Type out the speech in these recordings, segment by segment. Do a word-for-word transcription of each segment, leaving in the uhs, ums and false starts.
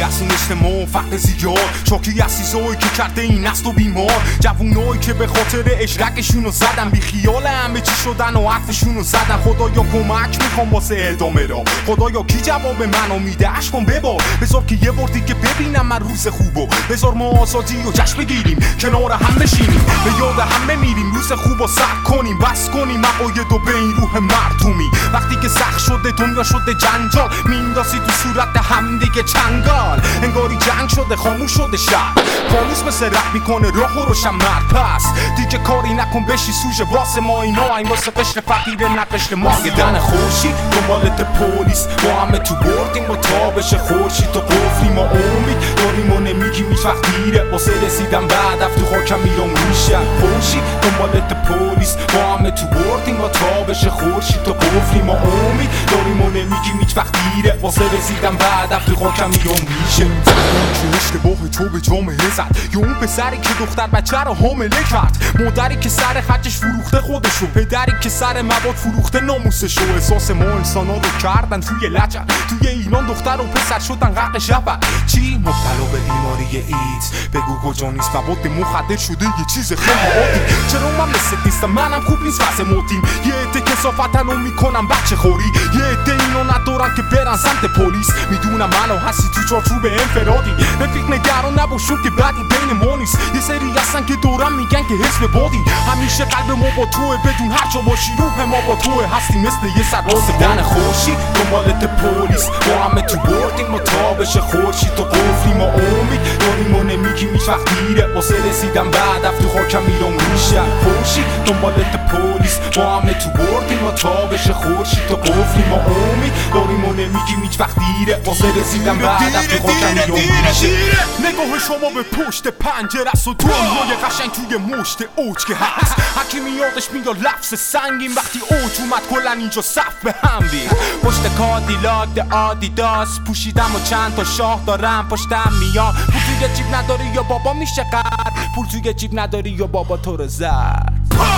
رسون اجتماع فقر زیاد شاکی از چیزایی که کرده این نسل و بیمار جوونایی که به خاطر اشرکشونو زدن بی خیال همه چی شدن و حرفشونو زدن خدایا کمک میخوام واسه ادامه را خدایا کی جواب منو میده عشقم ببار بذار که یه بار دیگه ببینم من روز خوبو بذار ما آزادی و جشن بگیریم کنار هم بشینیم به یاد همه میریم روز خوبو سر کنیم بس کنیم عقاید و به این روح مردمی وقتی که سخت شده دنیا شده جنجال میندازی تو صورت هم دیگه چنگال انگاری جنگ شده خاموش شده شهر فانوس مثل رپ میکنه راه و روشن مرد پس دیگه کاری نکن بشی سوژه واسه ما اینا این واسه قشر فقیره نه قشر ما دن خورشید دنبالت پلیس ما همه تو بردیم با تابش خورشید تو قفلی ما امید داریم و نمیگیم هیچ وقت دیره واسه رسیدن بعد اف تو خاکم میرم میشه خورشید دنبالت پلیس ما همه تو بردیم با تابش خورشید تو قفلی ما امید داریم و نمیگیم هیچ وقت دیره واسه رسیدن بعد اف تو خاکم میرم میشه که اشتباه تو به جامعه زد یا اون پسری که دختر بچه رو حامله کرد مادری که سر خرجش فروخته خودشو پدری که سر مواد فروخته ناموسشو احساس ما انسانا رو کردن توی لجن توی ایران دختر و پسر شدن غرق شبن چی مبتلا به بیماری ایدز بگو کجا نیست مواد مخدر شده یه چیز خیلی عادی چرا من مثل نیستم منم خوب نیست واسه موتیم یه عده کثافتن رو میکنم بچه خوری یه عده اینو ندارن که برن سمت پلیس میدونم منو هستی تو چارچوب انفرادی به فکر نگران نباشون که بعدی بین ما نیست یه سری هستن که دورم میگن که حزب بادی همیشه قلب ما با توه بدون هر جا باشی روح ما با توه هستی مثل یه سرباز دن خورشید دنبالت پلیس ما همه تو بردیم ما تابش خورشید تو قفلی ما امید داریم و نمیگیم هیچ وقت دیره واسه رسیدن بعد اف تو خاکم میرم میشه خورشید دنبالت پلیس ما همه تو بردیم ما تابش خورشید تو قفلی ما امید داریم و نمیگیم هیچ وقت دیره واسه رسیدن بعد اف تو خاکم میرم میشه نگاه شما به پشت پنجره است و دنیای قشنگ توی مشت اوج که هست هرکی میادش میاد لفظ سنگین وقتی اوج اومد کلن اینجا صف به هم ریخت پشت کادیلاک ده آدیداس پوشیدم و چند تا شاه دارم پشتم میاد پول توی جیب نداری یا بابا میشه قرد پول توی جیب نداری یا بابا تو رو زد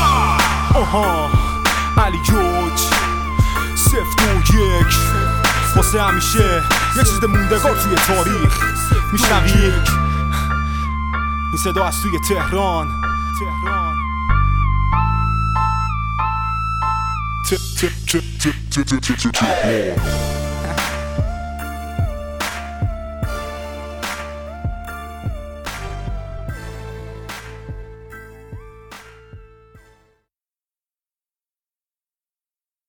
آها علی جوج سفت و یک واسه همیشه یه چیز موندگار توی تاریخ میشنوی این صدا از توی تهران تهران ت ت ت ت ت ت ت ت